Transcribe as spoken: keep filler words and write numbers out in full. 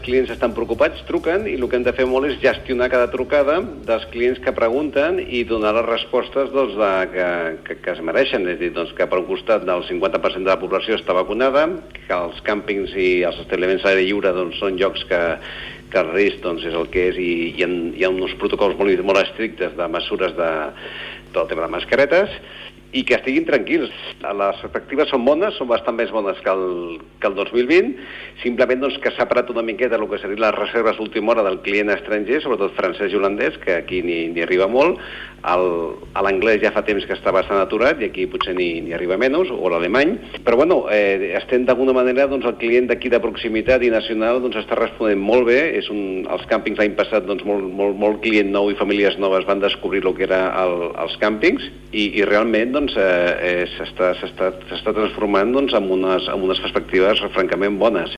Els clients estan preocupats, truquen, i el que hem de fer molt és gestionar cada trucada dels clients que pregunten i donar les respostes doncs, de, que, que, que es mereixen. És a dir, doncs, que per un costat del cinquanta per cent de la població està vacunada, que els càmpings i els establiments a l'aire lliure doncs, són llocs que, que el risc doncs, és el que és, i hi ha, hi ha uns protocols molt, molt estrictes de mesures de, del tema de mascaretes, i que estiguin tranquils. Les perspectives són bones, són bastant més bones que el, que el dos mil vint, simplement doncs, que s'ha parat una miqueta el que serien les reserves d'última hora del client estranger, sobretot francès i holandès, que aquí n'hi arriba molt. L'anglès ja fa temps que està bastant aturat i aquí potser n'hi arriba menys, o l'alemany. Però bueno, eh, estem d'alguna manera, doncs, el client d'aquí de proximitat i nacional doncs, està responent molt bé. És un, els càmpings l'any passat, doncs, molt, molt, molt client nou i famílies noves van descobrir el que era el, els càmpings i, i realment doncs, eh, s'està transformant doncs, amb, unes, amb unes perspectives francament bones.